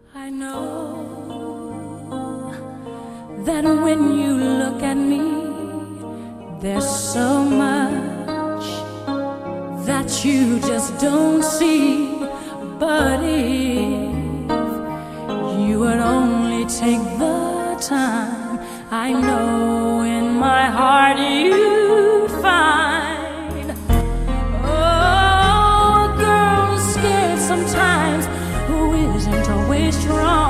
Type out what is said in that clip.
I know that when you look at me, there's so much that you just don't see. But if you would only take the time, I know in my heart you'd find. Oh, a girl is scared sometimes who isn't always strong.